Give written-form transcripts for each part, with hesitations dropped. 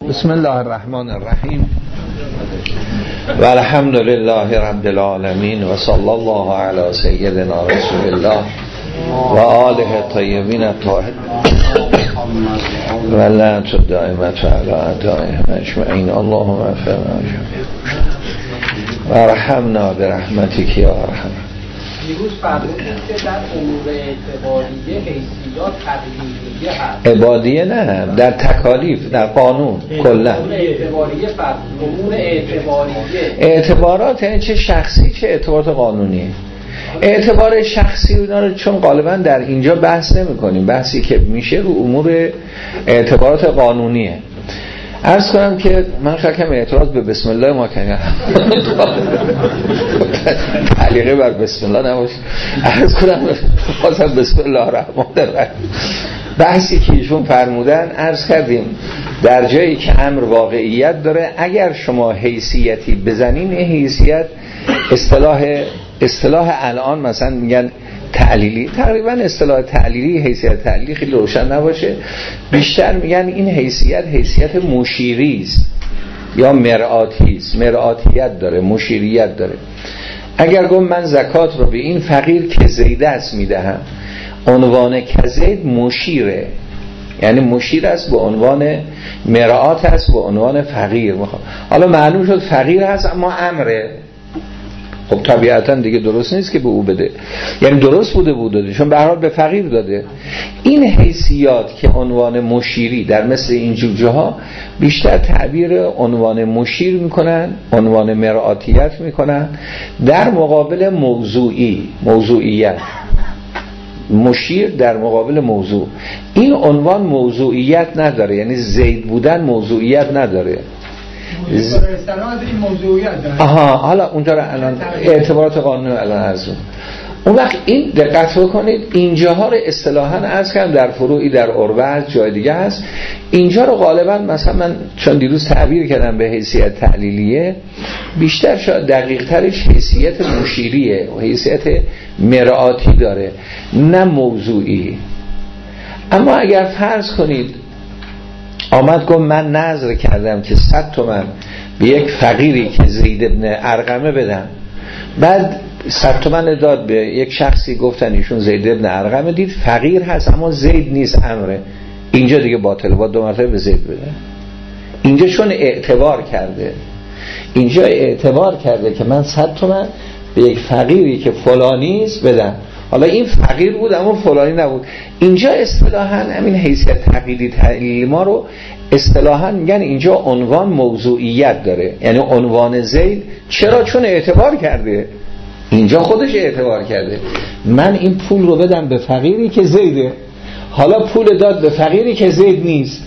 بسم الله الرحمن الرحیم و الحمد لله رب العالمین و صلی الله علی سیدنا رسول الله و آله الطیبین الطاهرین و لعنت الدائمة علی اعدائهم اجمعین. اللهم اغفر لنا و ارحمنا برحمتک یا ارحم. دیروز فرمودید که در امور اعتباریه حیثیات تقلیدیه هست. عبادیه نه، در تکالیف، در قانون کلا. امور اعتباریه فرق. امور اعتباریه اعتبارات یعنی چه شخصی چه اعتبارات قانونی. اعتبار شخصی اینا رو چون غالبا در اینجا بحث نمی کنیم، بحثی که میشه رو امور اعتبارات قانونیه. عرض کنم که من خیلی اعتراض به بسم الله ما کنم تعلیقه بر بسم الله نباشه. عرض کنم بازم بسم الله الرحمن الرحیم. بحثی که ایشون فرمودن عرض کردیم در جایی که امر واقعیت داره، اگر شما حیثیتی بزنین، این حیثیت اصطلاح الان مثلا میگن تعلیلی، تقریبا اصطلاح تعلیلی، حیثیت تعلیلی خیلی روشن نباشه، بیشتر میگن این حیثیت مشیری است یا مرآتی است، مرآتیت داره، مشیریت داره. اگر گم من زکات رو به این فقیر که زیده است میدهم، عنوان که زید مشیره، یعنی مشیر است به عنوان مرآت است به عنوان فقیر. حالا معلوم شد فقیر هست اما امره، خب طبیعتا دیگه درست نیست که به او بده، یعنی درست بوده چون به هر حال به فقیر داده. این حیثیات که عنوان مشیری در مثل این جوجه‌ها بیشتر تعبیر عنوان مشیر میکنن، عنوان مرآتیت میکنن در مقابل موضوعیت. مشیر در مقابل موضوع. این عنوان موضوعیت نداره، یعنی زید بودن موضوعیت نداره. این موضوعیت داره. حالا اونجا رو الان اعتبارات قانونی الان ارزون. اون وقت این دقت بکنید، اینجاها رو اصطلاحاً عرض کردم در فروعی در عروه جای دیگه هست. اینجا رو غالبا مثلا من چون دیروز تعبیر کردم به حیثیت تعلیلیه، بیشتر شاید دقیق ترش حیثیت مشیریه و حیثیت مرآتی داره نه موضوعی. اما اگر فرض کنید آمد گفت من نذر کردم که 100 تومن به یک فقیری که زید ابن ارقمه بدم، بعد 100 تومن داد به یک شخصی، گفتن ایشون زید ابن ارقمه، دید فقیر هست اما زید نیست امره، اینجا دیگه باطله، با 2 مرتبه به زید بده. اینجا چون اعتبار کرده که من 100 تومن به یک فقیری که فلانی است بدم، حالا این فقیر بود اما فلانی نبود. اینجا اصطلاحاً همین حیثیت تقلیدی تعلیلی ما رو اصطلاحاً میگن اینجا عنوان موضوعیت داره، یعنی عنوان زید. چرا؟ چون اعتبار کرده، اینجا خودش اعتبار کرده من این پول رو بدم به فقیری که زیده، حالا پول داد به فقیری که زید نیست.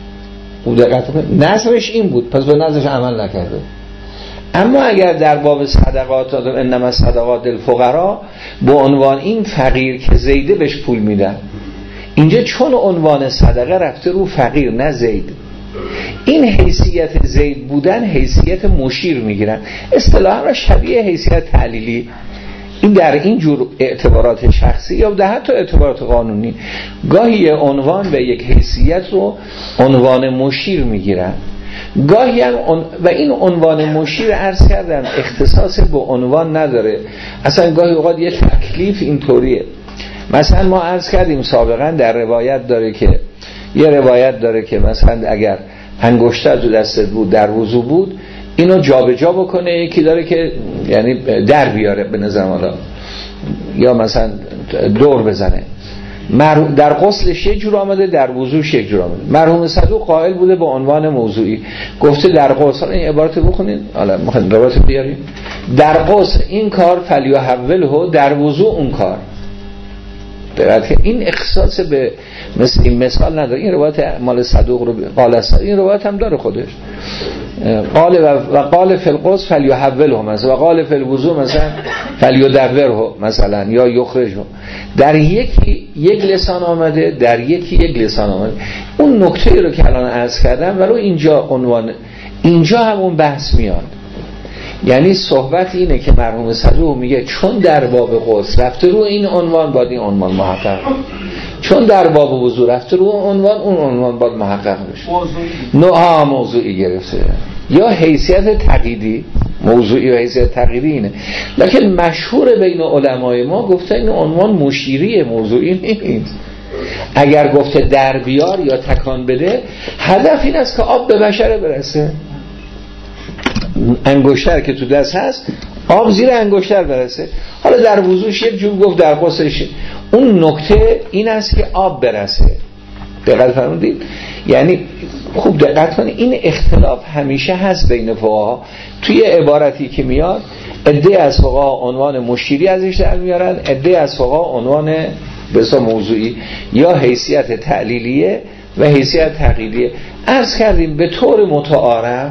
نظرش این بود، پس به نظرش عمل نکرده. اما اگر در باب صدقات انما صدقات الفقراء به عنوان این فقیر که زیده بهش پول میدن، اینجا چون عنوان صدقه رفته رو فقیر نه زید، این حیثیت زید بودن حیثیت مشیر میگیرن. اصطلاحا را شبیه حیثیت تعلیلی. این در این جور اعتبارات شخصی یا در حتی اعتبارات قانونی گاهی عنوان به یک حیثیت رو عنوان مشیر میگیرن، گاهی هم و این عنوان مشیر عرض کردم اختصاص به عنوان نداره، اصلا گاهی اوقات یه تکلیف اینطوریه. مثلا ما عرض کردیم سابقا در روایت داره که مثلا اگر انگشتر تو دستت بود در وضو بود، اینو جابجا بکنه، یکی داره که یعنی در بیاره به نظرم حالا، یا مثلا دور بزنه. در غسلش یک جور آمده، در وضوش یک جور آمده. مرحوم صدوق قائل بوده به عنوان موضوعی، گفته در غسل، این عبارت بخونید، حالا میخواید عبارت بیاریم، در غسل این کار فلیحوله، در وضو اون کار. این اختصاص به مثل این مثال نداره. این روایت مال صدوق رو قال، این روایت هم داره خودش، قال و قال فی الغسل فلیحوله مثلا، و قال فی الوضو مثلا فلیدبره مثلا یا یخرجه. در یک لسان آمده، در یک لسان آمده. اون نکته رو که الان عرض کردم ولو اینجا همون بحث میاد. یعنی صحبت اینه که مرحوم صدوق میگه چون در باب غسل رفته رو این عنوان، باید این عنوان محقق، چون در باب وضو رفته رو عنوان، اون عنوان باید محقق بشه. موضوعی گرفته یا حیثیت تقییدی، موضوعی و حیثیت تقییدی اینه. لکن مشهور بین علمای ما گفته این عنوان مشیریه، موضوعی نیست. اگر گفته در بیار یا تکان بده، هدف این است که آب به بشره برسه. انگشتر که تو دست هست، آب زیر انگشتر برسه. حالا در وضوش یک جور گفت، در غسلش اون نکته این است که آب برسه. دقت فرمودید؟ یعنی خوب دقت کنید، این اختلاف همیشه هست بین فقها. توی عبارتی که میاد، عده از فقها عنوان مشیری ازش در میارن، عده از فقها عنوان بسا موضوعی یا حیثیت تعلیلیه و حیثیت تقییدیه. عرض کردیم به طور متعارف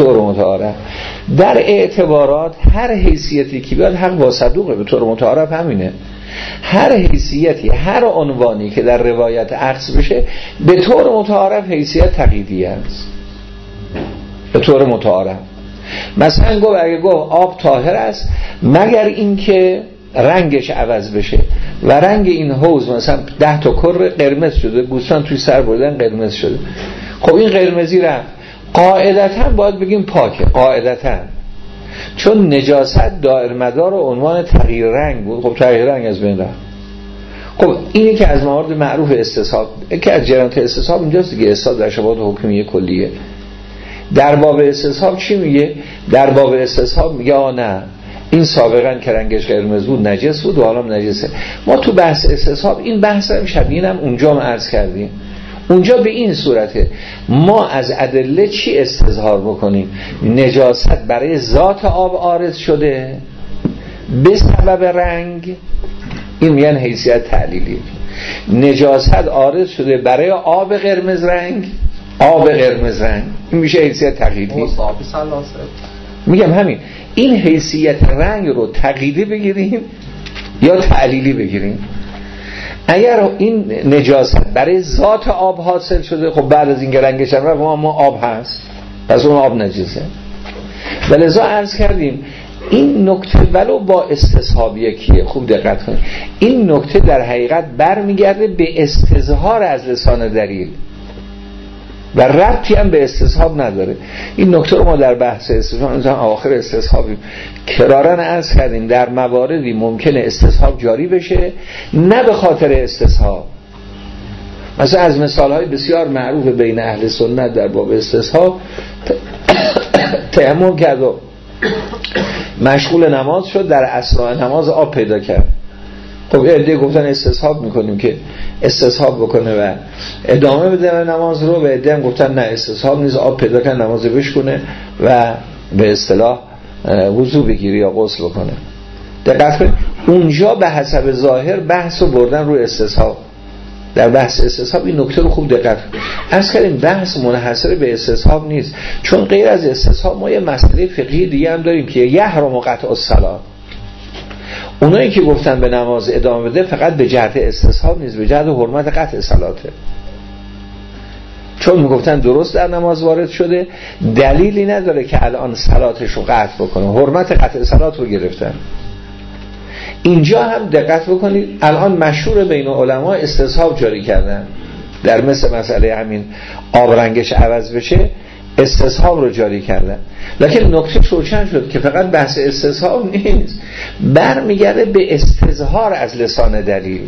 در اعتبارات هر حیثیتی که بیاد حق با صدوقه. به طور متعارف همینه، هر حیثیتی، هر عنوانی که در روایت عکس بشه به طور متعارف حیثیت تقییدی است. به طور متعارف مثلا اگه گفت آب طاهر است مگر اینکه رنگش عوض بشه و رنگ این حوض مثلا 10 تا کر قرمز شده، گوسفند توی سر بردن قرمز شده، خب این قرمزی رفت، قاعدتاً باید بگیم پاکه، قاعدتاً، چون نجاست دائر مدار و عنوان تغییر رنگ بود. خب تغییر رنگ از بین رفت. خب اینی که از موارد معروف استصحاب، که از جرایم استصحاب اینجاست دیگه، استصحاب در شبهات حکمیه کلیه. در باب استصحاب چی میگه؟ در باب استصحاب میگه نه، این سابقا که رنگش قرمز بود نجس بود و حالا نجسه. ما تو بحث استصحاب این بحث هم شبیه هم اونجا هم عرض کردیم. اونجا به این صورته ما از ادله چی استظهار بکنیم؟ نجاست برای ذات آب عارض شده به سبب رنگ، این میگن حیثیت تعلیلی. نجاست عارض شده برای آب قرمز رنگ، این میشه حیثیت تقییدی. میگم همین، این حیثیت رنگ رو تقییدی بگیریم یا تعلیلی بگیریم. اگر این نجاست برای ذات آب حاصل شده، خب بعد از این که رنگش هم ما آب هست، پس اون آب نجسه. ولذا عرض کردیم این نکته ولو با استصحاب یکیه. خوب دقت کنید، این نکته در حقیقت برمیگرده به استظهار از لسان دلیل و ربطی هم به استصحاب نداره. این نکته رو ما در بحث استصحاب مثلا آخر استصحابی کرارن عرض کردیم، در مواردی ممکنه استصحاب جاری بشه نه به خاطر استصحاب. مثلا از مثالهای بسیار معروف بین اهل سنت در باب استصحاب، تیمم کرد و مشغول نماز شد، در اثناء نماز آب پیدا کرد. خب عده گفتن استصحاب میکنیم که استصحاب بکنه و ادامه بده نماز رو، و عده هم گفتن نه استصحاب نیست، آب پیدا کنه نماز بشکنه و به اصطلاح وضو بگیره یا غسل بکنه. دقت کنید اونجا به حسب ظاهر بحث رو بردن رو استصحاب. در بحث استصحاب این نکته رو خوب دقت کنید. از کردیم بحث منحصر به استصحاب نیست، چون غیر از استصحاب ما یه مسئله فقهی دیگه هم داریم که یحرم قطع الصلاة. اونایی که گفتن به نماز ادامه بده فقط به جهت استصحاب نیست، به جهت حرمت قطع صلاته. چون میگفتن درست در نماز وارد شده، دلیلی نداره که الان صلاتش رو قطع بکنه، حرمت قطع صلات رو گرفتن. اینجا هم دقت بکنید، الان مشهور بین علما استصحاب جاری کردن، در مثل مسئله همین آب رنگش عوض بشه استصحاب رو جاری کردن. لکن نکته روشن شد که فقط بحث استصحاب نیست، برمیگرده به استظهار از لسان دلیل.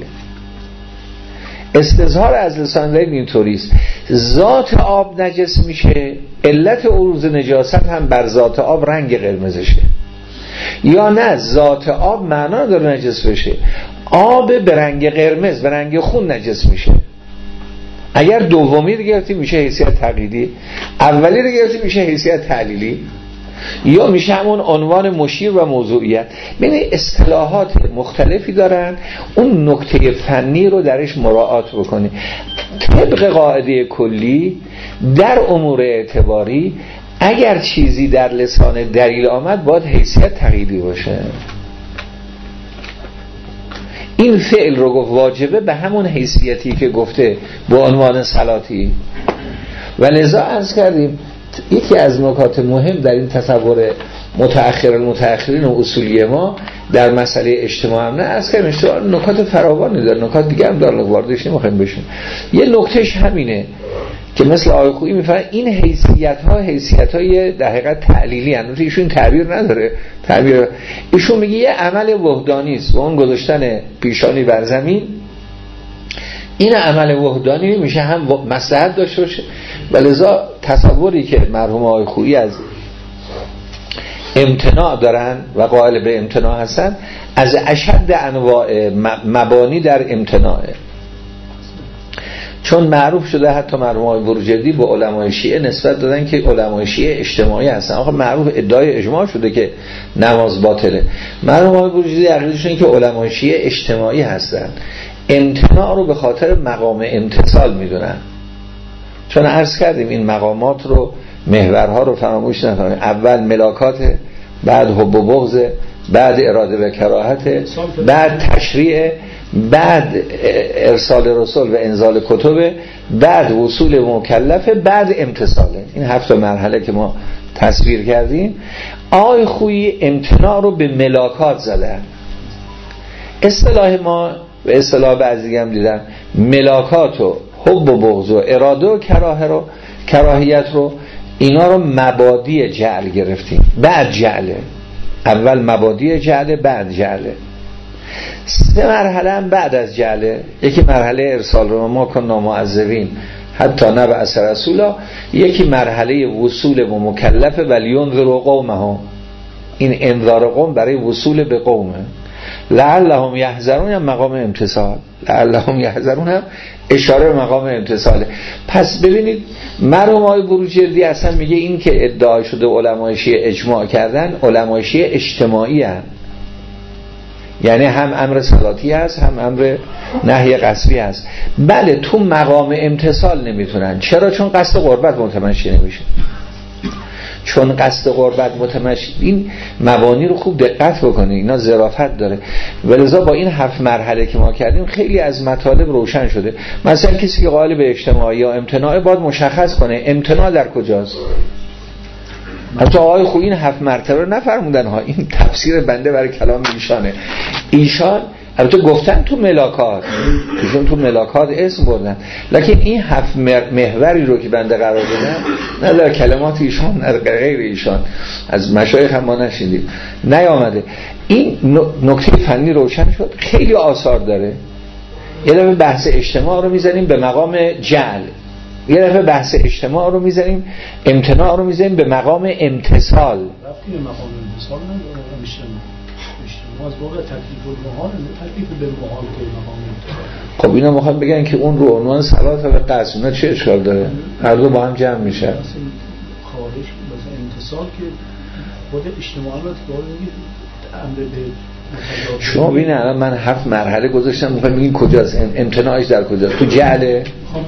استظهار از لسان دلیل اینطوریست: ذات آب نجس میشه، علت عروض نجاست هم بر ذات آب رنگ قرمزشه، یا نه ذات آب معنا داره نجس بشه، آب به رنگ قرمز به رنگ خون نجس میشه. اگر دومی رو گرفتی میشه حیثیت تقییدی، اولی رو گرفتی میشه حیثیت تعلیلی، یا میشه همون عنوان مشیر و موضوعیت. ببین اصطلاحات مختلفی دارن، اون نکته فنی رو درش مراعات بکنی. طبق قاعده کلی در امور اعتباری اگر چیزی در لسان دلیل آمد باید حیثیت تقییدی باشه. این فعل رو گفت واجبه به همون حیثیتی که گفته به عنوان صلاتی. و لذا عرض کردیم یکی از نکات مهم در این تصور المتأخرین و اصولی ما در مسئله اجتماع هم نه از که نکات فراوانی داره، نکات دیگه هم داره، واردش نمیخوایم بشیم. یه نکتهش همینه که مثل آقای خویی میفهمن این حیثیت‌های در حقیقت تعلیلی هستند. ایشون تعبیر نداره، ایشون میگه یه عمل وحدانی است و اون گذاشتن پیشانی بر زمین، این عمل وحدانی میشه هم مصلحت داشته باشه. ولذا تصوری که مرحوم آقای خویی از امتناع دارن و قائل به امتناع هستن از اشد انواع مبانی در امتناعه، چون معروف شده حتی مرحوم آقای بروجردی به علمای شیعه نسبت دادن که علمای شیعه اجتماعی هستن. آخه معروف ادعای اجماع شده که نماز باطله. مرحوم آقای بروجردی عقیدهشون که علمای شیعه اجتماعی هستن، امتناع رو به خاطر مقام امتصال میدونن. چون عرض کردیم این مقامات رو، محورها رو فراموش نکنیم. اول ملاکات، بعد حب و بغض، بعد اراده و کراهت، بعد تشریع، بعد ارسال رسول و انزال کتب، بعد وصول مکلفه، بعد امتصاله. این 7 مرحله که ما تصویر کردیم. آقای خویی امتناع رو به ملاکات زدن. اصطلاح ما و اصطلاح بعضی هم دیدن ملاکات و حب و بغض و اراده و کراهیت رو، اینا رو مبادی جعل گرفتیم. بعد جعله، اول مبادی جعله، بعد جعله. 3 مرحله هم بعد از جعله. یکی مرحله ارسال رو ما کنا معذبین حتی نبعث رسولا، یکی مرحله وصول به مکلفه ولیونذر قومهم. این انذار قوم برای وصول به قومه. لعلهم یحذرون هم مقام امتصال، لعلهم یحذرون هم اشاره به مقام امتصاله. پس ببینید مرحوم آقای بروجردی اصلا میگه این که ادعا شده علمای شیعه اجماع کردن، علمای شیعه اجتماعی هستند، یعنی هم امر صلاتی هست هم امر نهی قصبی هست. بله تو مقام امتصال نمیتونن. چرا؟ چون قصد قربت متمشی نمیشه. چون قصد قربت متمشی، این مبانی رو خوب دقت بکنید، اینا ظرافت داره. ولذا با این 7 مرحله که ما کردیم خیلی از مطالب روشن شده. مثلا کسی که قائل به اجتماع یا امتناع باید مشخص کنه امتناع در کجاست. حتی آقای خویی این 7 مرتبه رو نفرمودن ها، این تفسیر بنده برای کلام ایشانه. ایشان البته گفتن تو ملاکات، ایشون تو ملاکات اسم بردن، لکن این 7 محوری رو که بنده قرار دادن نه در کلمات ایشان نه غیر ایشان، از مشایخ هم ما نشیدیم نیامده. این نکته فنی روشن شد. خیلی آثار داره. یه دفعه بحث اجتماع رو میزنیم به مقام جعل، یه دفعه بحث اجتماع رو میزنیم، امتناع رو میزنیم به مقام امتصال. رفتیم به مقام امتصال اجتماع از واقع تکلیف المحال، تکلیف بالمحال که مقام امتصال. خب اینا میخوان بگن که اون رو عنوان صلات و قصد، اونا چه اشکال داره؟ هر دو با هم جمع میشن. خارج مثلا امتصال که خود اجتماع رو امر به شما ببینید الان من 7 مرحله گذاشتم، میخوام بگین کجاست امتناعش؟ در کجاست؟ تو جعله،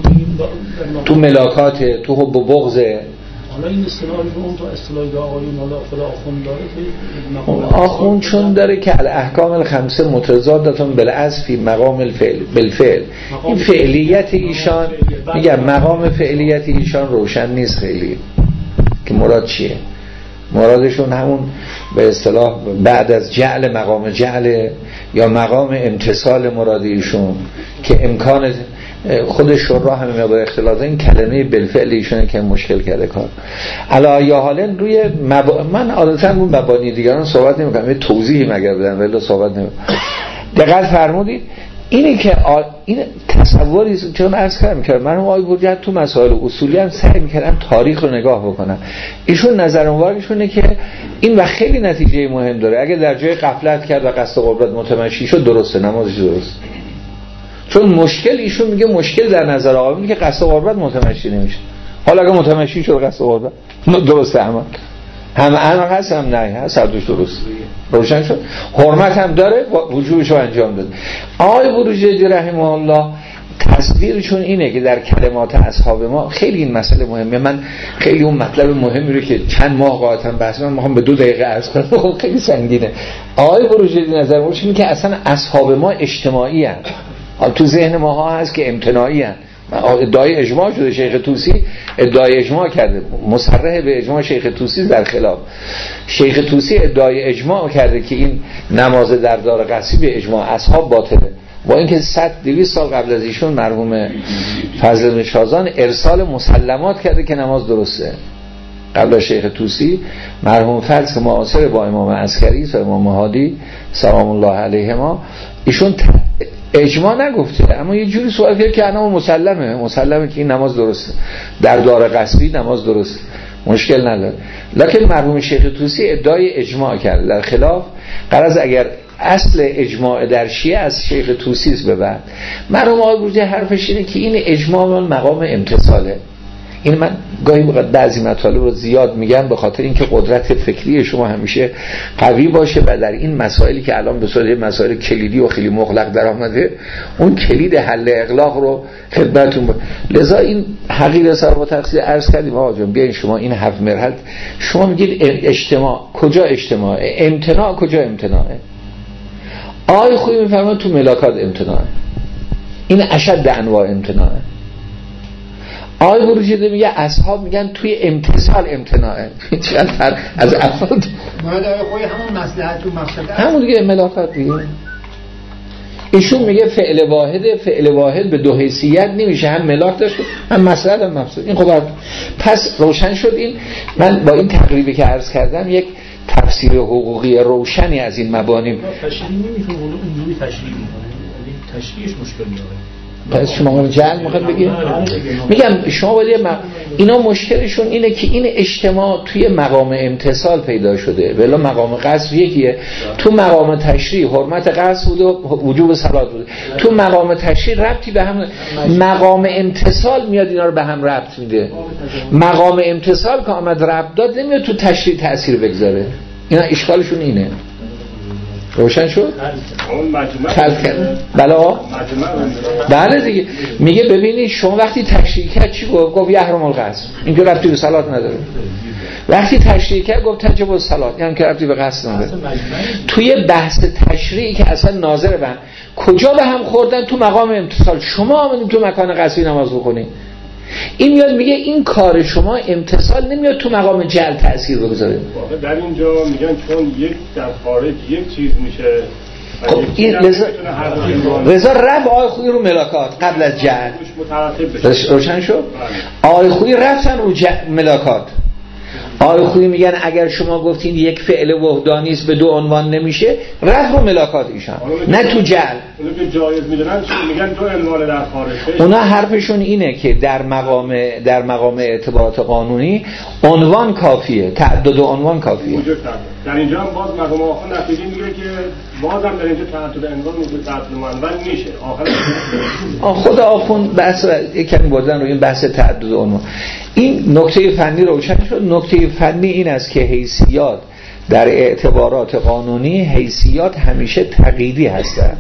تو ملاکاته، تو حب و بغضه. حالا این اصطلاحی رو اون تو اصطلاحی آقایون حالا خدا آخوند داره که آخوند چون داره که الاحکام الخمسه متضادتون بالعزف فی مقام الفعل بالفعل. این فعلیت ایشان، میگم مقام فعلیت ایشان روشن نیست خیلی که مراد چیه. مرادشون همون به اصطلاح بعد از جعل مقام جعل یا مقام امتصال مراد ایشون که امکان خود شورا همه با اختلاط این کلمه بالفعل ایشونه که مشکل کرده کار. علی یا حالا روی من عادتا اون مبانی دیگران صحبت نمی‌کنم، یه توضیحی مگر بدم ولی صحبت نمی‌کنم. دقت فرمودید اینی که این تصوری چون عرض کردم من آقای بروجردی تو مسائل اصولی هم سعی می‌کردم تاریخ رو نگاه بکنم. ایشون نظر اونورشونه که این و خیلی نتیجه مهم داره. اگه در جای غفلت کرد و قصد قربت متمشی شد درسته، نمازش درست. چون مشکل ایشون میگه مشکل در نظر آقایون که قصد قربت متمشی نمیشه. حالا اگه متمشی شد قصد قربت درسته، هم هست هم نه هست، هر دوش درست روشن شد. حرمت هم داره، وجوبش رو انجام داد. آقای بروجردی رحمه الله تصویرشون اینه که در کلمات اصحاب ما خیلی این مسئله مهمه. من خیلی اون مطلب مهمی رو که چند ماه قاطعا بحث من میخوام به 2 دقیقه عرض کنم، خیلی سنگینه. آقای بروجردی نظر اینه که اصلا اصحاب ما اجتماعی هستند. تو ذهن ماها هست که امتناعی هستند، ادعای اجماع شده. شیخ طوسی ادعای اجماع کرده، مصرح به اجماع شیخ طوسی در خلاف. شیخ طوسی ادعای اجماع کرده که این نماز در دار قصری به اجماع اصحاب باطله، با اینکه 100-200 سال قبل از ایشون مرحوم فضل بن شازان ارسال مسلمات کرده که نماز درسته. قبل از شیخ طوسی مرحوم فضل که معاصر با امام عسکری و امام هادی سلام الله علیهما، ایشون اجماع نگفته، اما یه جوری سوال کرد که انا مسلمه که این نماز درسته، در دار قصری نماز درسته، مشکل نداره. لکن مرحوم شیخ طوسی ادعای اجماع کرده در خلاف. غرض اگر اصل اجماع در شیعه از شیخ طوسی است به بعد، مرحوم آقای بروجردی حرفش اینه که این اجماع مقام امتصاله. این من گاهی بعضی مطالب رو زیاد میگم به خاطر اینکه قدرت فکری شما همیشه قوی باشه و در این مسائلی که الان به صورت مسائل کلیدی و خیلی مغلق در آمده، اون کلید حل اغلاق رو خدمتتون لذا این حقیر صاحب با تفسیر عرض کردیم آقا جان بیاین شما این 7 مرحله شما میگید اجتماع کجا اجتماعه، امتناع کجا امتناعه. آقای خویی میفرماید تو ملاکات امتناعه، این اشد انواع امتناعه. آقای بروجردی میگه اصحاب میگن توی امتصال امتناعه. چقدر فرق از افراد. مراد آقای خویی همون مصلحت و مقصد همون دیگه ملاکات دیگه. ایشون میگه فعل واحد به دو حیثیت نمیشه، هم ملاک داشته هم مصلحت هم مقصد. این خب پس روشن شد. این من با این تقریبی که عرض کردم یک تفسیر حقوقی روشنی از این مبانی تشریح نمیشه، اونجوری تشریح میکنه، یعنی تشریحش مشکل میاره. پس شما جعل میخواد بگید؟ میگم شما باید اینا مشکلشون اینه که این اجتماع توی مقام امتصال پیدا شده، ولی مقام قصد یکیه. تو مقام تشریع حرمت قصد بوده و وجوب صلات بوده، تو مقام تشریع ربطی به هم، مقام امتصال میاد اینا رو به هم ربط میده. مقام امتصال که آمد ربط داد نمیاد تو تشریع تأثیر بگذاره. اینا اشکالشون اینه. روشن شد؟ خلق کرد. بله دیگه. میگه ببینید شما وقتی تشریح کرد چی گفت یحرم القصد، اینجا ربطی به صلات نداره. وقتی تشریح کرد گفت تجب الصلات، یعنی که ربطی به قصد نداره. توی بحث تشریعی که اصلا ناظر به هم کجا به هم خوردن، تو مقام امتصال. شما آمدید تو مکان قصدی نماز بخونید، این میاد میگه این کار شما امتصال نمیاد تو مقام جعل تأثیر بگذاره. در اینجا میگن چون یک در خارج یک چیز میشه، خب این رضا رفت آقای خویی رو ملاکات قبل از جعل روشن شد. آقای خویی رفتن رو ملاکات. آقای خویی میگن اگر شما گفتین یک فعل وحدانی است به دو عنوان نمیشه، رفت رو ملاکات ایشان، نه تو جعل. اونو که جایز میدونن میگن دو عنوان در خارج. اونا حرفشون اینه که در مقام اعتبارات قانونی عنوان کافیه، تعدد عنوان کافیه. در اینجا هم باز مقام آخر نتیجه میگه که بازم در اینجا تعدد عنوان موجود، تعدد منون میشه. آخر خود آخوند بحث یکمی بردن رو این بحث تعدد عنوان. این نکته فنی روشن شد. نکته فنی این است که حیثیات در اعتبارات قانونی حیثیات همیشه تقییدی هستند.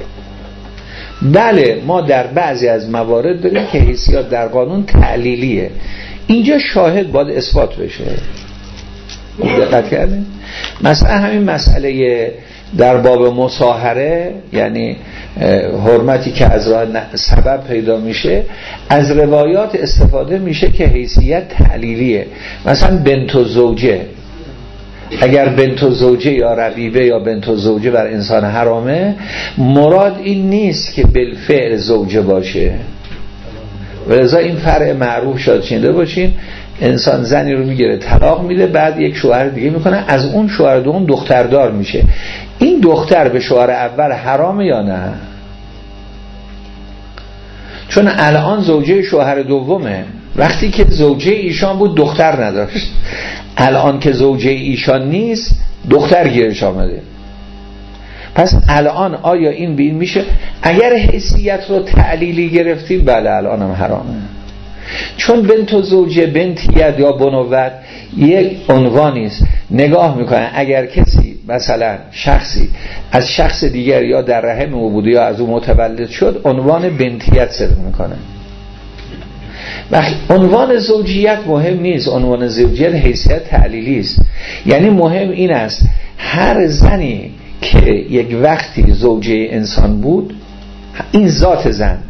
بله ما در بعضی از موارد داریم که حیثیات در قانون تعلیلیه، اینجا شاهد باید اثبات بشه. دقت کردین؟ مثلا همین مسئله در باب مصاهره، یعنی حرمتی که از راه سبب پیدا میشه، از روایات استفاده میشه که حیثیت تعلیلیه. مثلا بنت زوجه، اگر بنت زوجه یا ربیبه یا بنت زوجه بر انسان حرامه، مراد این نیست که بالفعل زوجه باشه. ولذا این فرع معروف شاید شنیده باشین، انسان زنی رو میگیره طلاق میده، بعد یک شوهر دیگه میکنه، از اون شوهر دوم دختردار میشه. این دختر به شوهر اول حرامه یا نه؟ چون الان زوجه شوهر دومه، وقتی که زوجه ایشان بود دختر نداشت، الان که زوجه ایشان نیست دختر گیرش آمده. پس الان آیا این بین میشه؟ اگر حیثیت رو تعلیلی گرفتیم بله الان هم حرامه، چون بنت زوجه، بنت ید یا بنوت یک عنوانی است. نگاه میکنن اگر کسی مثلا شخصی از شخص دیگر یا در رحم او بوده یا از او متولد شد، عنوان بنتیت صدق میکنه. عنوان زوجیت مهم نیست، عنوان زوجیت حیثیت تعلیلی است. یعنی مهم این است هر زنی که یک وقتی زوجه انسان بود، این ذات زن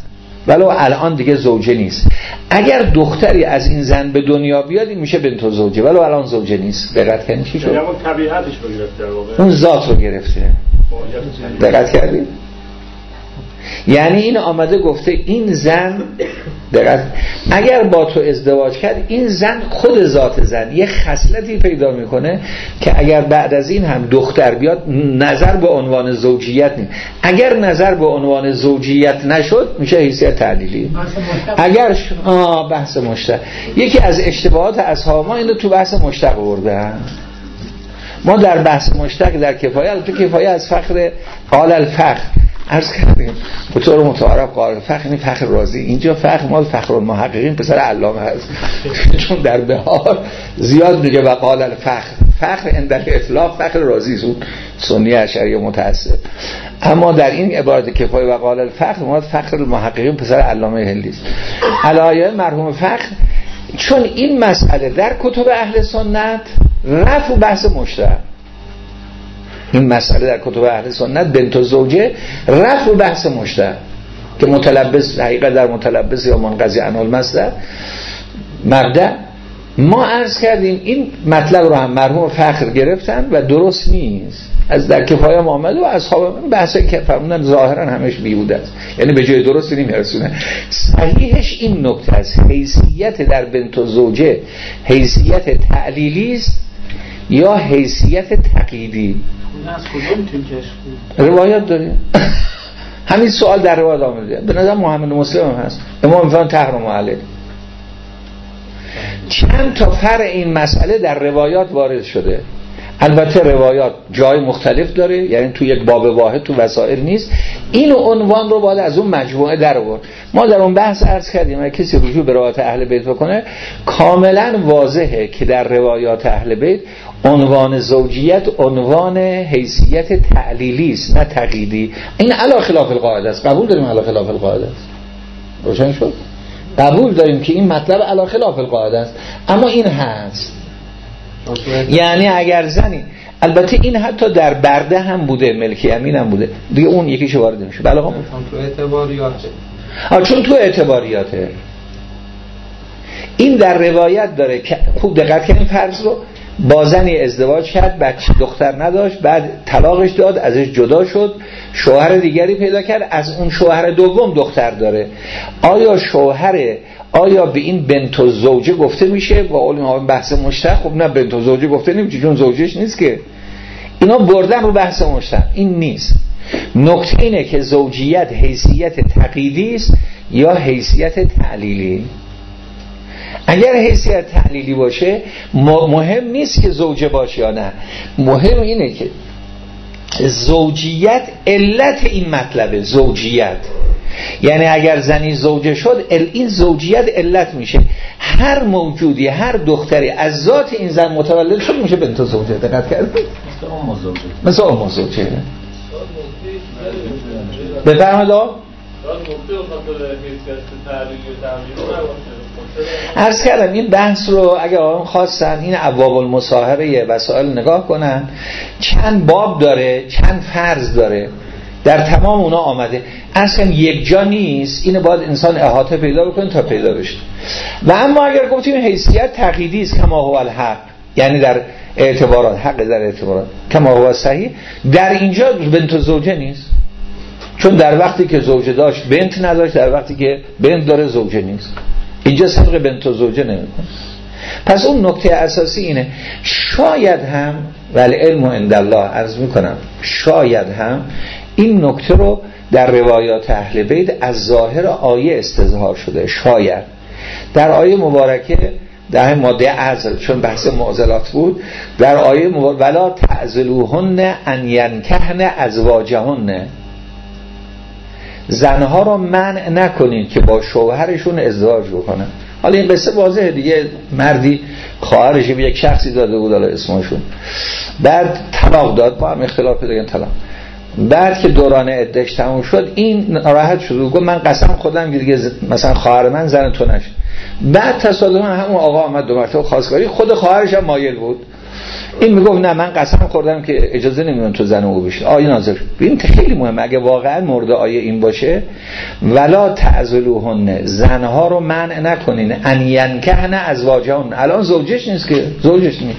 ولو الان دیگه زوجه نیست. اگر دختری از این زن به دنیا بیاد این میشه بنت زوجه، ولو الان زوجه نیست. دقت کردین چی شد؟ یعنی اون طبیعتش رو گرفته، اون ذات رو گرفته. دقت کردین؟ یعنی این آمده گفته این زن اگر با تو ازدواج کرد، این زن خود ذات زن یه خصلتی پیدا میکنه که اگر بعد از این هم دختر بیاد نظر به عنوان زوجیت نیست. اگر نظر به عنوان زوجیت نشد میشه حیثیت تعلیلی. اگر بحث مشتق، یکی از اشتباهات اصحاب ما اینو تو بحث مشتق آوردن. ما در بحث مشتق در کفایه، البته کفایه از فخر قال الفخر عرض کردیم به طور متعارف قال الفخر یعنی فخر رازی، اینجا فخر مال فخر المحققین پسر علامه هست چون در بهار زیاد میگه و قال الفخر، فخر عند الاطلاق فخر رازی است، سنی اشعری متعصب. اما در این عبارت کفایه و قال الفخر مال فخر المحققین پسر علامه هندی است. علایه مرحوم فخر، چون این مسئله در کتب اهل سنت رفع بحث مشتق، این مسئله در کتب اهل سنت بنت زوجه رفع بحث مشتق که متلبس حقیقت در متلبس یا منقضی عن المصدر مبدأ. ما عرض کردیم این مطلب رو هم مرحوم فخر گرفتن و درست نیست. از در کفایه محمد و اصحاب بحثی که فرمودن ظاهرا همش بیهوده است، یعنی به جای درست نمیرسونه. صحیحش این نکته است، حیثیت در بنت زوجه حیثیت تعلیلی است یا حیثیت تقییدی؟ از کجا میتونیم کشف؟ روایات داریم. همین سوال در روایات آمده. به نظر محمد مسلم هم هست. امام میفرمان تحرم علیه. چند تا فرع این مسئله در روایات وارد شده. البته روایات جای مختلف داره، یعنی تو یک باب واحد تو وسائل نیست. این عنوان رو باید از اون مجموعه در آورد. ما در اون بحث عرض کردیم اگه کسی رجوع به روایات اهل بیت بکنه کاملا واضحه که در روایات اهل بیت عنوان زوجیت عنوان حیثیت تعلیلی است نه تقییدی. این علی خلاف القاعده است. قبول داریم علی خلاف القاعده است؟ روشن شد؟ قبول داریم که این مطلب علی خلاف القاعده است، اما این هست. یعنی اگر زنی، البته این حتی در برده هم بوده، ملکی امین هم بوده دیگه، اون یکیش وارد میشه. بله تو اعتباریاته. چون تو اعتباریاته. این در روایت داره که خوب دقت کنین، فرض رو با زنی ازدواج کرد، بچه دختر نداشت، بعد طلاقش داد، ازش جدا شد، شوهر دیگری پیدا کرد، از اون شوهر دوم دختر داره. آیا به این بنت زوجه گفته میشه؟ با اون بحث مشتق خب نه، بنت زوجه گفته نمیشه چون زوجش نیست که. اینا بردن رو بحث مشتق، این نیست. نکته اینه که زوجیت حیثیت تقییدی است یا حیثیت تعلیلی. اگر حیثیت تعلیلی باشه مهم نیست که زوجه باشه یا نه، مهم اینه که زوجیت علت این مطلبه. زوجیت یعنی اگر زنی زوجه شد این زوجیت علت میشه. هر موجودی، هر دختری از ذات این زن متولد شد میشه بنت زوجه. دقت کردید؟ مثل ام زوجه. بفرمایید. عرض کردم این بحث رو اگه آقایون خواستن این ابواب المصاهره وسائل نگاه کنن، چند باب داره، چند فرض داره، در تمام اونا آمده. اصلا یک جا نیست، اینو باید انسان احاطه پیدا بکنه تا پیدا بشه. و اما اگر گفتیم حیثیت تقییدی است کما هو الحق، یعنی در اعتبارات، حق در اعتبارات کما هو صحیح، در اینجا بنت زوجه نیست، چون در وقتی که زوجه داشت بنت نداشت، در وقتی که بنت داره زوجه نیست. اینجا سبق بنت زوجه نمیکنه. پس اون نکته اساسی اینه. شاید هم ولی علم عند الله، عرض میکنم شاید هم این نکته رو در روایات اهل بیت از ظاهر آیه استظهار شده. شاید در آیه مبارکه در ماده عزل، چون بحث معضلات بود، در آیه ولا تعزلوهن ان ینکحن ازواجهن، زنها رو منع نکنید که با شوهرشون ازدواج بکنن. حالا این قصه واضحه دیگه، مردی خواهرش به یک شخصی داده بود حالا اسمشون، بعد طلاق داد، با هم اختلاف پیدا کردن طلاق. بعد که دوران عدهش تموم شد این ناراحت شد و گفت من قسم خودم دیگه مثلا خواهر من زن تو نشه. بعد تصادفاً همون آقا آمد دو مرتبه خواستگاری، خود خواهرش هم مایل بود. این میگفت نه من قسم خوردم که اجازه نمیدم تو زن او بشی. آیه نازل ببین خیلی مهمه، اگه واقعا مورد آیه این باشه ولا تعذلوهن، زنها رو منع نکنین ان ینکحن ازواجهن. الان زوجش نیست که، زوجش نیست.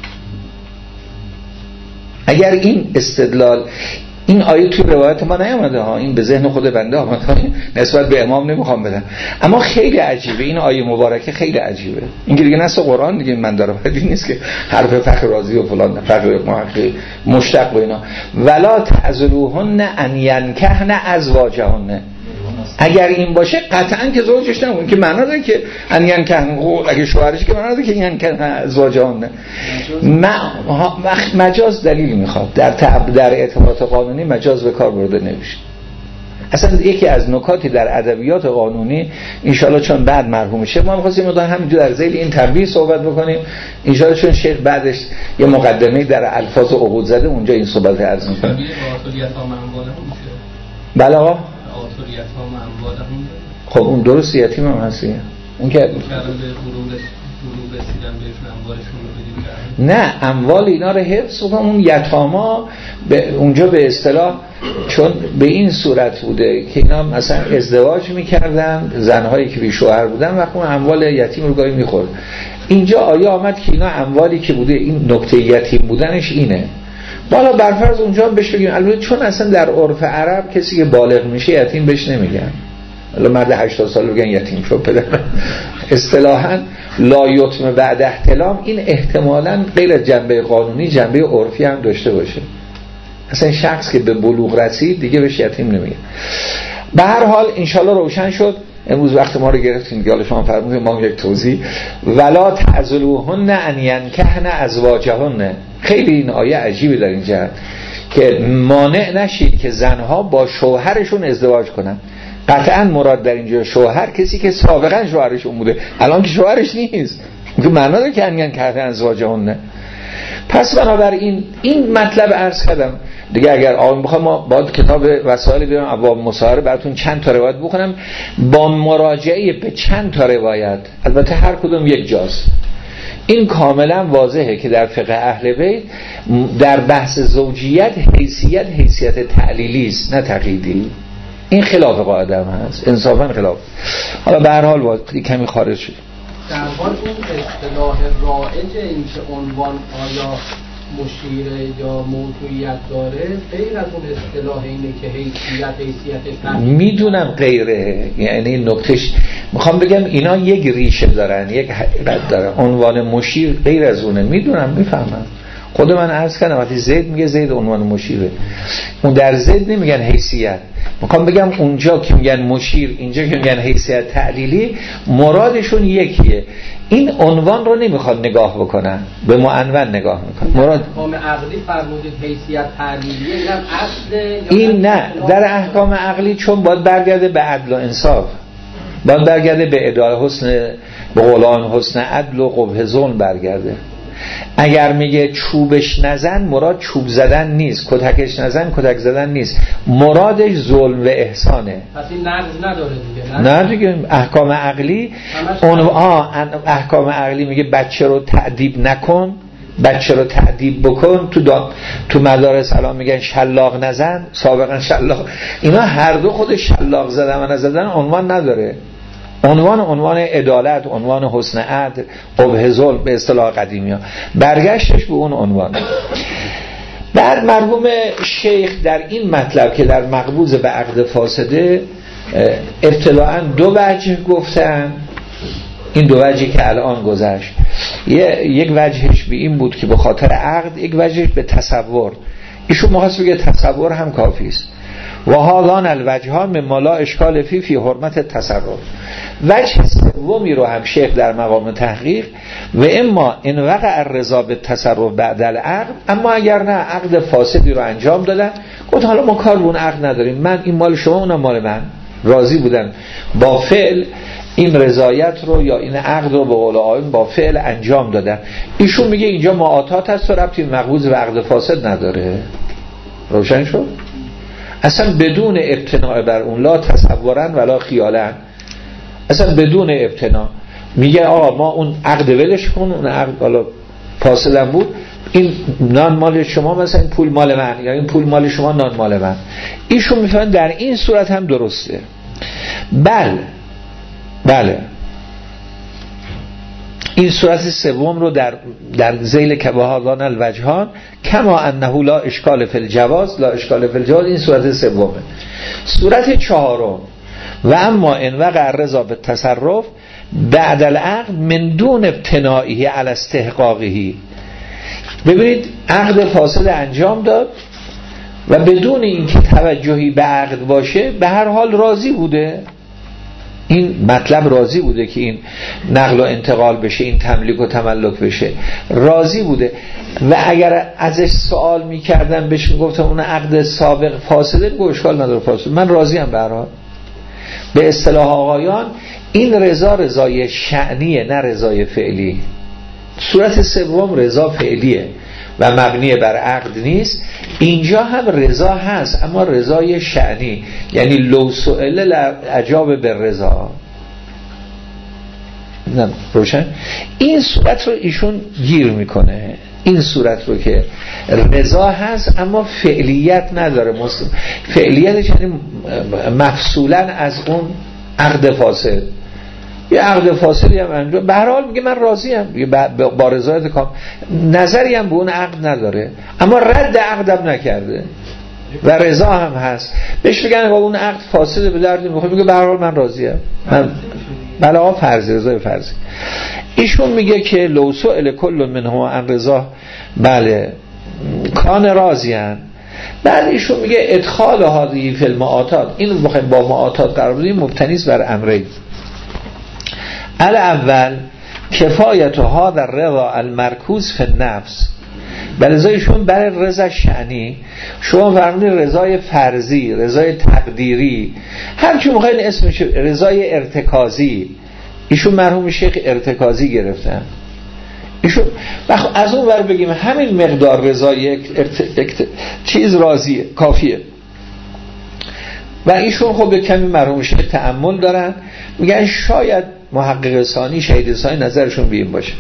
اگر این استدلال، این آیه توی روایت ما نیامده ها، این به ذهن خود بنده آمده، نسبت به امام نمیخوام بدم، اما خیلی عجیبه این آیه مبارکه، خیلی عجیبه. این دیگه نص قرآن دیگه من دارم، این نیست که حرف فخر رازی و فلان فخر محقق مشتق و اینا. ولا تعذلوهن ان ینکحن ازواجهن، اگر این باشه قطعا که زوجش نمونه، که معنا داره که ان ینکحن، اگه شوهرش که معنا داره که ینکحن ازواجهن. مجاز دلیل میخواد در اعتبارات قانونی، مجاز به کار برده نمیشه. اصلا یکی از نکاتی در ادبیات قانونی انشالله چون بعد مرحوم شیخ ما می‌خواستیم همینجور در ذیل این تنبیه صحبت بکنیم انشالله، چون شیخ بعدش یه مقدمه در الفاظ عقود زده اونجا این صحبت عرض می‌کنه. بله آقا خب اون درست یتیم هم هستی اون که نه اموال اینا رو حفظ کنم. اون یتاما اونجا به اصطلاح چون به این صورت بوده که اینا مثلا ازدواج میکردن، زنهایی که بی شوهر بودن و اون اموال یتیم رو گاهی میخورد. اینجا آیه آمد که اینا اموالی که بوده، این نکته یتیم بودنش اینه. بالا برفرض اونجا هم بهش بگیم، البته چون اصلا در عرف عرب کسی که بالغ میشه یتیم بهش نمیگن، الان مرد 80 سال بگن یتیم شد پدر. اصطلاحاً لا یتم بعد احتلام، این احتمالاً غیر از جنبه قانونی جنبه عرفی هم داشته باشه. اصلا شخص که به بلوغ رسید دیگه بهش یتیم نمیگن. به هر حال انشالله روشن شد. امروز وقت ما رو گرفتیم دیگه، شما فرمودید ما یک توضیح. ولا تعذلوهن ان ینکحن ازواجهن. خیلی این آیه عجیبه در اینجا که مانع نشید که زنها با شوهرشون ازدواج کنن. قطعا مراد در اینجا شوهر کسی که سابقا شوهرشون بوده، الان که شوهرش نیست، که معنا داره که انگن کردن ازواجهن. پس بنابراین این مطلب عرض کردم دیگه. اگر آقا بخوام ما با کتاب وسائل بیارم ابواب مصاهره براتون چند تا روایت بخونم با مراجعه به چند تا روایت، البته هر کدوم یک جاست. این کاملا واضحه که در فقه اهل بیت در بحث زوجیت حیثیت تعلیلی است نه تقییدی. این خلاف قاعده هم هست، انصافا خلاف. حالا به هر حال کمی خارج شد. در حال اون اصطلاح رائج این که عنوان آیا مشیره یا موضوعیت داره، غیر از اون اصطلاح اینه که حیثیت میدونم غیره، یعنی نکتهش میخوام بگم اینا یک ریشه دارن، یک حقیقت دارن. عنوان مشیر غیر از اونه، میدونم میفهمم. خود من عرض کردم وقتی زید میگه زید عنوان مشیره، اون در زید نمیگن حیثیت. میخوام بگم اونجا که میگن مشیر، اینجا که میگن حیثیت تعلیلی، مرادشون یکیه. این عنوان رو نمیخواد نگاه بکنن، به معنون نگاه میکنن. مراد احکام عقلی فرمودید حیثیت تعلیلیه، اینم اصل این نه در احکام عقلی، چون باید برگرده به عدل و انصاف، باید برگرده به عدالت، حسن به قولان حسن عدل و قبح ظلم برگرده. اگر میگه چوبش نزن، مراد چوب زدن نیست، کتکش نزن کتک زدن نیست، مرادش ظلم و احسانه. پس این نقض نداره دیگه. نه دیگه احکام عقلی احکام عقلی میگه بچه رو تعذیب نکن، بچه رو تعذیب بکن. تو مدارس الان میگن شلاق نزن، سابقا شلاق، اینا هر دو خود شلاق زدن و نزدن عنوان نداره. عنوان عدالت، عنوان حسن عدل، قبح ظلم به اصطلاح قدیمی ها، برگشتش به اون عنوان. بعد مرحوم شیخ در این مطلب که در مقبوض به عقد فاسده ابتداءً دو وجه گفتن. این دو وجهی که الان گذشت، یک وجهش به این بود که به خاطر عقد، یک وجهش به تصور. ایشون مخواست بگه تصور هم کافی است. و هذان الوجهان مما لا اشکال فی حرمت تصرف. وجه سومی رو هم شیخ در مقام تحقیق و اما ان وقع الرضا بالتصرف بعد العقد، اما اگر نه عقد فاسدی رو انجام دادن، گفت حالا ما کار به اون عقد نداریم، من این مال شما اونم مال من، راضی بودن با فعل این رضایت رو یا این عقد رو به قول آیین با فعل انجام دادن. ایشون میگه اینجا معاطات هست و ربطی مقبوض به عقد فاسد نداره. روشن شد؟ اصلا بدون ابتناء بر اون، لا تصورن ولا خیالن، اصلا بدون ابتناء میگه آقا ما اون عقد ولش کن، اون عقد حالا فاسدم بود، این نان مال شما، مثلا این پول مال من، یا این پول مال شما، نان مال من. ایشون میفهمن در این صورت هم درسته. بله این صورت سوم رو در ذیل کبهادان الوجهان کما انه لا اشکال فی الجواز لا اشکال فی الجواز، این صورت سومه. صورت چهارم و اما ان وقع الرضا بالتصرف بعد العقد من دون ابتنائه علی استحقاقه. ببینید عقد فاسد انجام داد و بدون اینکه توجهی به عقد باشه به هر حال راضی بوده، این مطلب راضی بوده که این نقل و انتقال بشه، این تملیک و تملک بشه، راضی بوده. و اگر ازش سوال میکردن بهش میگفتم اون عقد سابق فاسده، میگه اشکال نداره فاسد، من راضیم. به هر حال به اصطلاح آقایان این رضا رضای شأنیه نه رضای فعلی. صورت سوم رضا فعلیه و مبنی بر عقد نیست. اینجا هم رضا هست اما رضای شأنی، یعنی لو سئل اجاب بالرضا. روشن؟ این صورت رو ایشون گیر میکنه، این صورت رو که رضا هست اما فعلیت نداره، فعلیتش یعنی مفصولا از اون عقد فاسد. یه عقد فاسدی هم انجام، به هر حال میگه من راضیم با رضایت کام، نظری هم به اون عقد نداره اما رد عقدم نکرده و رضا هم هست. بهش میگن اون عقد فاسده به درد نمیخوره، میگه به هر حال من راضیم. بله آقا فرضی، رضای فرضی. ایشون میگه که لو سئل کل منهما عن رضا بله کان راضیان. بعد ایشون میگه ادخال هذه فی المعاطات، این رو بخوایم با معاطات قرار بدیم مبتنی است بر امرین. الاول کفایت هذا الرضا المرکوز فی النفس، بلزایشون برای رضا شأنی شما فرمودید رضای فرضی، رضای تقدیری، هر چی میخواین اسمش، رضای ارتکازی. ایشون مرحوم شیخ ارتکازی گرفتن. ایشون از اون ور بگیم همین مقدار رضای چیز راضیه کافیه. و ایشون خب به کمی مرحوم شیخ تأمل دارن، میگن شاید محقق ثانی شهید ثانی نظرشون بیم باشه.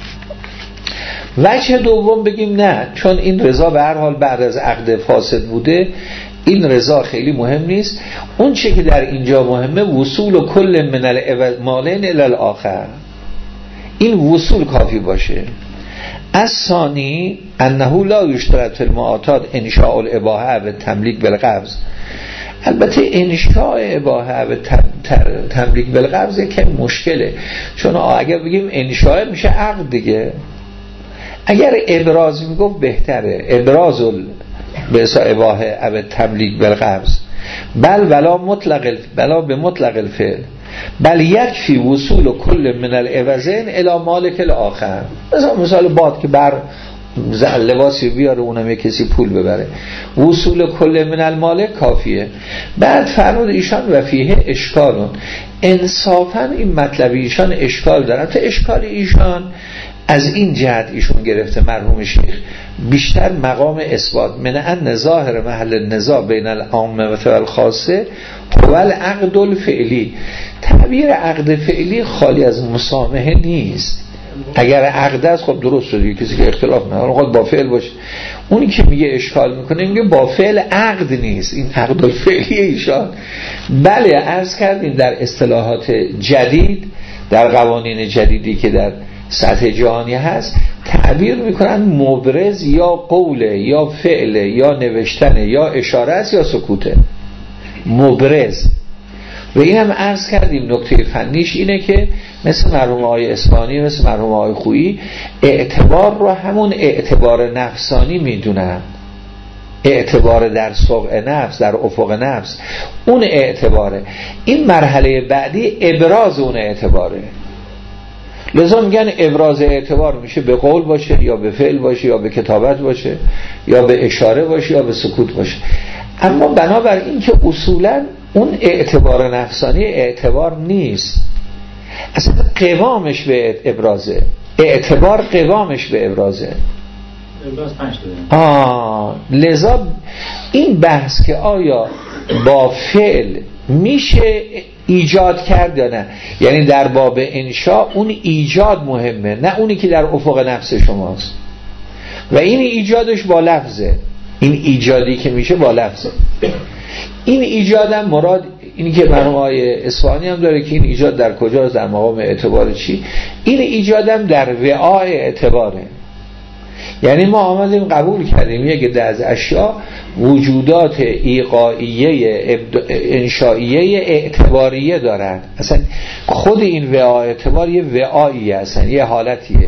وجه دوم بگیم نه، چون این رضا به هر حال بعد از عقد فاسد بوده، این رضا خیلی مهم نیست. اون چه که در اینجا مهمه وصول و کل من المالین الی الاخر، این وصول کافی باشه. از ثانی انه لا یشترط فی المعاطات انشاء الاباحه و تملیک بالقبض. البته انشاء اباحه و تملیک بالقبض که مشکله، چون اگر بگیم انشاء میشه عقد دیگه. اگر ابراز میگفت بهتره، ابراز به اباحه و تملیک بالقبض بلا به مطلق الفعل بل یکفی وصول و کل من العوضین الی مالک الاخر. مثال باد که بر لباسی بیاره اونم یک کسی پول ببره، وصول کل من المالک کافیه. بعد فرمود ایشان و فیه اشکالون، انصافا این مطلب ایشان اشکال دارن. تا اشکال ایشان از این جهت ایشون گرفته مرحوم شیخ بیشتر مقام اثبات من ان ظاهر محل النزاع بین العامه و الخاصه هو العقد الفعلی. تعبیر عقد فعلی خالی از مسامحه نیست. اگر عقد است خب درست شده، کسی که اختلاف نداره خود با فعل باشه. اونی که میگه اشکال میکنه میگه با فعل عقد نیست، این عقد الفعلی ایشان. بله عرض کردیم در اصطلاحات جدید، در قوانین جدیدی که در سطح جهانی هست، تعبیر میکنن مبرز یا قوله یا فعله یا نوشتنه یا اشاره است یا سکوته. مبرز. و این هم عرض کردیم نکته فنیش اینه که مثل مرحوم آقای اصفهانی، مثل مرحوم آقای خویی، اعتبار رو همون اعتبار نفسانی میدونن، اعتبار در سوق نفس، در افق نفس، اون اعتباره. این مرحله بعدی ابراز اون اعتباره. لذا میگن ابراز اعتبار میشه به قول باشه یا به فعل باشه یا به کتابت باشه یا به اشاره باشه یا به سکوت باشه. اما بنابر این که اصولا اون اعتبار نفسانی اعتبار نیست، اصلا قوامش به ابرازه، اعتبار قوامش به ابرازه. ابراز 5 تا. لذا این بحث که آیا با فعل میشه ایجاد کرد یا نه. یعنی در باب انشاء اون ایجاد مهمه، نه اونی که در افق نفس شماست. و این ایجادش با لفظه، این ایجادی که میشه با لفظه. این ایجادم مراد اینی که مرحوم آقای اصفهانی هم داره که این ایجاد در کجاست، در مقام اعتبار چی. این ایجادم در وعاء اعتباره. یعنی ما آمدیم قبول کردیم یک از اشیاء وجودات ایقاعیه انشائیه اعتباریه دارن. اصلا خود این وعاء اعتبار یه وعاییه، اصلا یه حالتیه.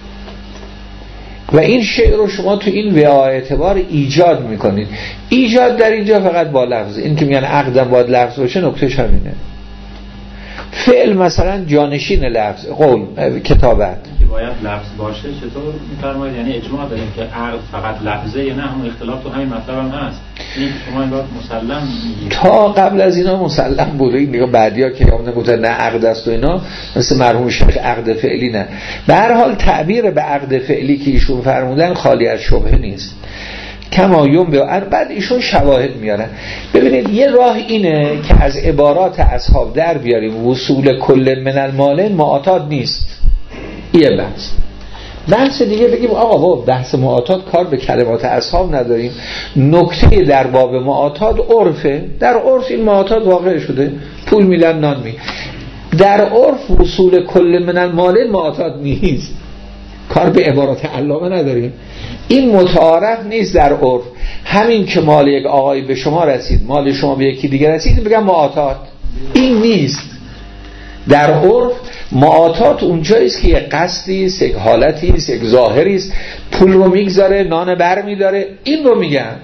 و این شیء رو شما تو این وعاء اعتبار ایجاد میکنید. ایجاد در اینجا فقط با لفظ. این که میگن عقدم باید لفظ باشه، نکتهش همینه. فعل مثلا جانشین لفظ، قول، کتابت که باید لفظ باشه. چطور میفرمایید؟ یعنی اجماع داریم که عقد فقط لفظه یا نه همون اختلاف تو همین مطلب هم هست؟ این شما این وقت مسلم میگید. تا قبل از اینا مسلم بوده. این دیگه بعدیا که همون گفتن نه عقد است و اینا، مثل مرحوم شیخ عقد فعلی نه. به هر حال تعبیر به عقد فعلی که ایشون فرمودن خالی از شبهه نیست. کما یوم به بعد ایشون شواهد میارن. ببینید یه راه اینه که از عبارات اصحاب در بیاریم وصول کل من المال معاتات نیست. یه بحث دیگه بگیم آقا با بحث معاتات کار به کلمات اصحاب نداریم. نکته در باب معاتات عرفه. در عرف این معاتات واقع شده، پول میدن نان می. در عرف وصول کل من المال معاتات نیست. کار به عبارات علامه نداریم. این متعارف نیست در عرف. همین که مال یک آقای به شما رسید، مال شما به یکی دیگر رسید، بگم معاتات. این نیست. در عرف معاتات اونجاییست که یک قصدی است، یک حالتی است، یک ظاهری است. پول رو میگذاره، نان بر میداره، این رو میگن.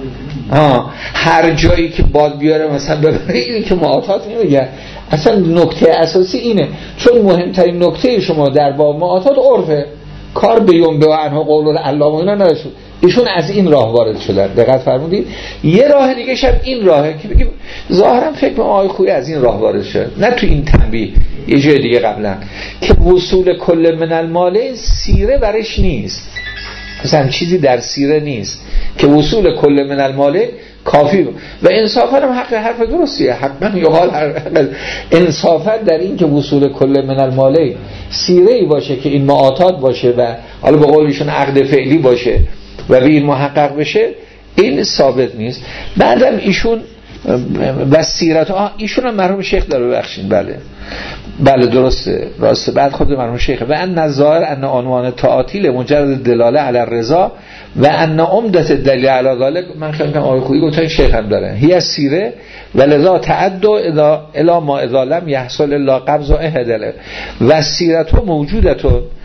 هر جایی که باد بیاره مثلا ببره، این که معاتات نمیگن. اصلا نکته اساسی اینه، چون مهمترین نکته شما در باب معاتات عرفه. کار به یوم به عنها قول علامه اینا نشد. ایشون از این راه وارد شدن. دقت فرمودید؟ یه راه دیگه شب این راهه که بگیم ظاهرا فکر کنم آقای خویی از این راه وارد شد، نه تو این تنبیه، یه جای دیگه قبلا، که وصول کل من المال سیره برش نیست. مثلا چیزی در سیره نیست که وصول کل من المال کافی و انصافا هم حرف درستیه. حقا یقال انصافا در این که وصول کل من المال سیره‌ای باشه که این معاتات باشه و حالا به قول ایشون عقد فعلی باشه و به این محقق بشه، این ثابت نیست. بعدم ایشون و سیرت ایشون هم مرحوم شیخ داره، ببخشید. بله درسته، راسته. بعد خود مرحوم شیخ و ان الظاهر ان عنوان تعاطیل مجرد دلاله علی الرضا و ان عمدت الدلیل علی ذلک. من خیلی کنم آقای خویی گفتن شیخ هم داره. هی سیره ولذا تعدو الی ما اذا لم یحصل الا قبض احدل و سیرت موجودت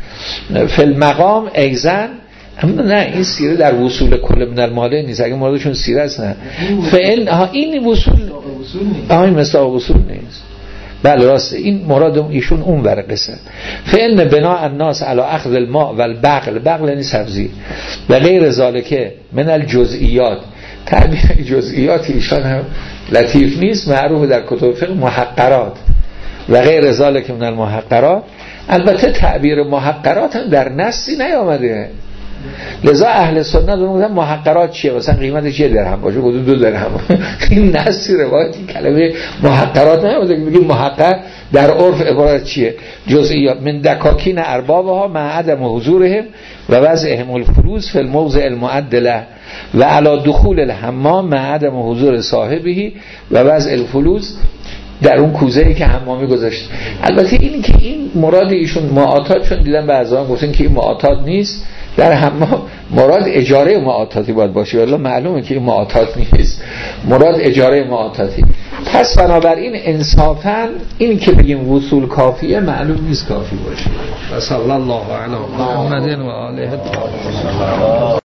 فی المقام ایزن. اما نه، این سیره در وصول کل من المال نیست. اگه مرادشون سیره است نه فعل این وصول این مثلا وصول نیست. بله راسته، این مراد ایشون اون ور قصه. فعل بنا الناس علی اخذ الماء و البغل یعنی سبزی و غیر ذالک من الجزئیات. تعبیر جزئیات ایشان هم لطیف نیست، معروف در کتب فقه محقرات و غیر ذالک من المحقرات. البته تعبیر محقرات هم در نصی نیامده، لذا اهل سنت میگن محقرات چیه؟ مثلا قیمتش 1 درهم باشه، 2 درهم. این نصی روایتی کلمه محقرات نمیشه. میگیم محقر در عرف عبارت چیه؟ جزئیات من دکاکین اربابها مع عدم حضورهم و وضعهم الفلوس فی الموضع المعدله و علی دخول الحمام مع عدم حضور صاحبه و وضع الفلوس در اون کوزه‌ای که حمامی گذاشت. البته این که این مراد ایشون معاتات، چون دیدم بعضی‌ها گفتن که این معاتات نیست، در حمام مراد اجاره معاتاتی باید باشه، ولی معلومه که این معاتات نیست، مراد اجاره معاتاتی. پس بنابراین انصافاً این که بگیم وصول کافیه معلوم نیست کافی باشه. و صلی الله علی محمد و آله الطاهرین.